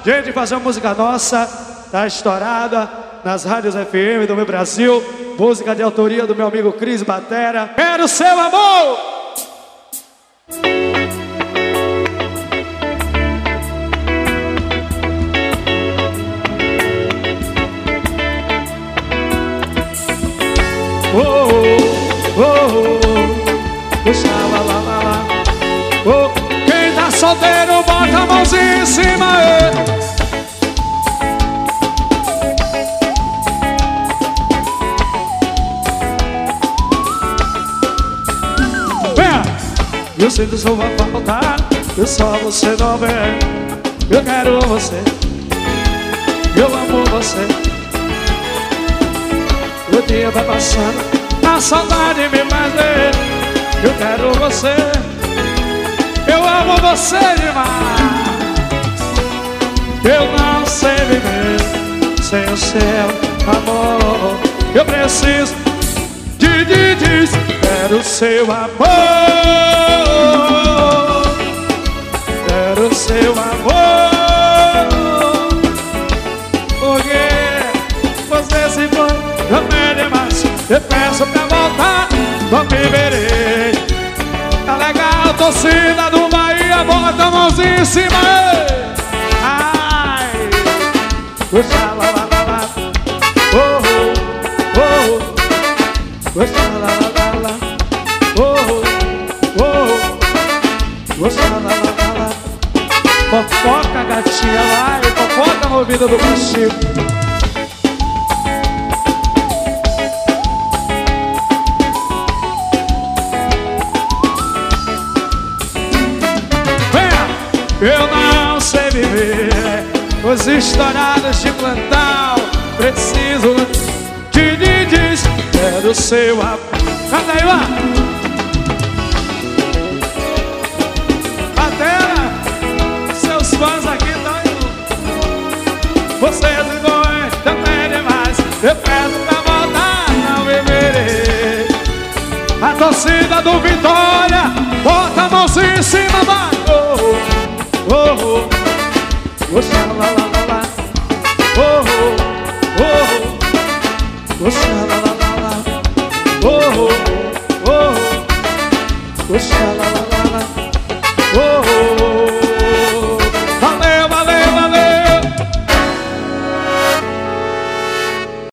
Gente, fazer uma música nossa, tá estourada nas rádios FM do meu Brasil. Música de autoria do meu amigo Cris Batera. Quero seu amor! Oh, oh, oh, oh, lá, lá, lá, lá. Oh, quem tá solteiro, bota a mãozinha em cima. Venha! Eu sinto sua vontade, eu só você não vem. Eu quero você, eu amo você. O dia vai passando, a saudade me faz ver. Eu quero você, eu amo você demais. Eu não sei viver sem o seu amor. Eu preciso de quero o seu amor. Quero o seu amor. Porque você se foi. Eu me demais, eu peço pra voltar, não me verei. Tá legal, torcida do Bahia, bota a mãozinha em cima. Ai, puxa, lá, lá, lá, lá. Oh, oh, oh. Puxa, lá, lá, lá, lá. Oh, oh, oh. Puxa, lá, lá, lá, lá. Fofoca, gatinha, vai, fofoca no ouvido do Chico. Eu não sei viver os estourados de plantão. Preciso de diz, quero o seu amor. Canta aí, lá. Batera, seus fãs aqui estão indo. Vocês iguais, também demais. Eu peço pra voltar, não viverei. A torcida do Vitória, bota a mãozinha em cima, vai. Oh, oh, oh, lá, lá, lá, lá. Oh, oh, oh, lá, lá, lá, lá. Oh, oh, oh, lá, lá.